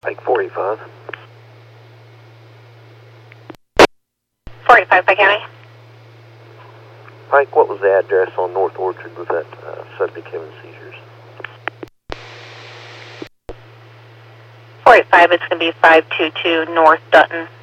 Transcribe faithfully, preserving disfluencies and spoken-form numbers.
Pike forty-five. forty-five, Pike County. Pike, what was the address on North Orchard with that uh, subject having seizures? forty-five, it's going to be five two two North Dutton.